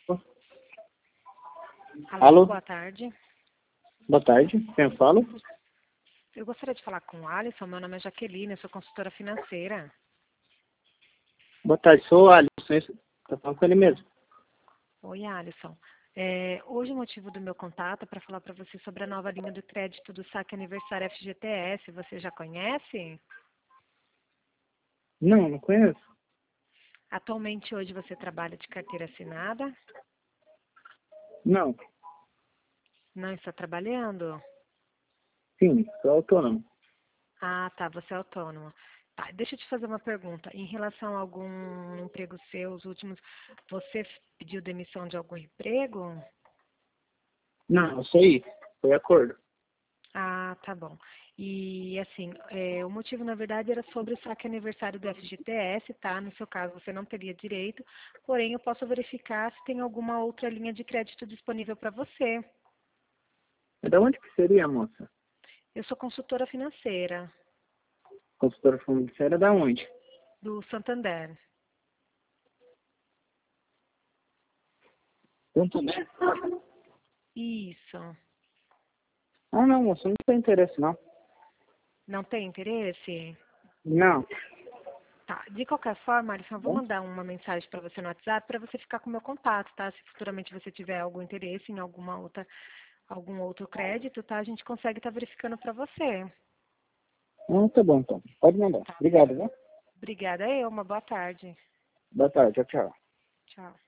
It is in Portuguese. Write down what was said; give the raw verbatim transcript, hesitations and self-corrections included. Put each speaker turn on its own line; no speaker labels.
Alô,
Alô?
boa tarde.
Boa tarde, quem fala?
Eu gostaria de falar com o Alisson. Meu nome é Jaqueline, eu sou consultora financeira.
Boa tarde, sou o Alisson, está falando com ele mesmo.
Oi, Alisson. É, hoje o motivo do meu contato é para falar para você sobre a nova linha do crédito do Saque Aniversário F G T S. Você já conhece?
Não, não conheço.
Atualmente, hoje, você trabalha de carteira assinada?
Não,
Não está trabalhando?
sim, sou autônomo.
Ah, tá, você é autônomo. Tá, deixa eu te fazer uma pergunta. Em relação a algum emprego seu, os últimos, você pediu demissão de algum emprego?
Não, isso aí, foi acordo.
Ah, tá bom. E assim, é, o motivo na verdade era sobre o saque aniversário do F G T S, tá? No seu caso você não teria direito, porém eu posso verificar se tem alguma outra linha de crédito disponível para você.
Mas da onde que seria, moça?
Eu sou consultora financeira
Consultora financeira da onde?
do Santander.
Tanto, né?
Isso.
Ah, não, moça, não tem interesse, não.
Não tem interesse?
Não.
Tá. De qualquer forma, Alisson, eu vou mandar uma mensagem para você no WhatsApp para você ficar com o meu contato, tá? Se futuramente você tiver algum interesse em alguma outra, algum outro crédito, tá? A gente consegue estar verificando para você.
Não, tá bom, então. Pode mandar.
Tá.
Obrigado, né?
Obrigada eu, uma boa tarde.
Boa tarde, tchau, tchau.
Tchau.